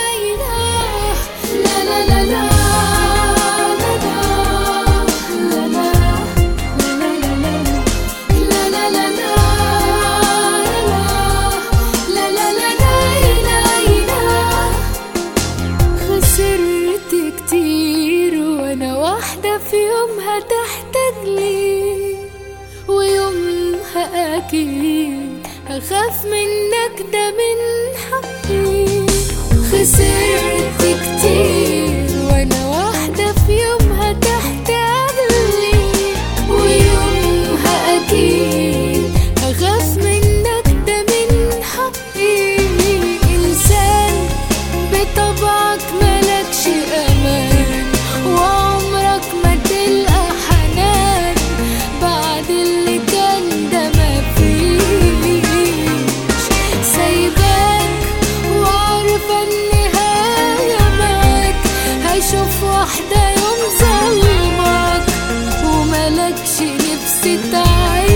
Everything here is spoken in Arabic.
خسرت كتير وانا واحدة في يومها تحتاج لي، ويومها اكيد هخاف منك، ده من حقي. خسرت كتير وانا واحدة في يومها تحتاج لي، ويومها اكيد هخاف منك، ده من حقي. انسان بطبعك ملكش امان، وعمرك ما تلقى حنان بعد اللي كان ده مفيش. سايباك وعارفة النهاية معاك، هشوف واحدة يوم ظلمك وملكش نفس تعيش.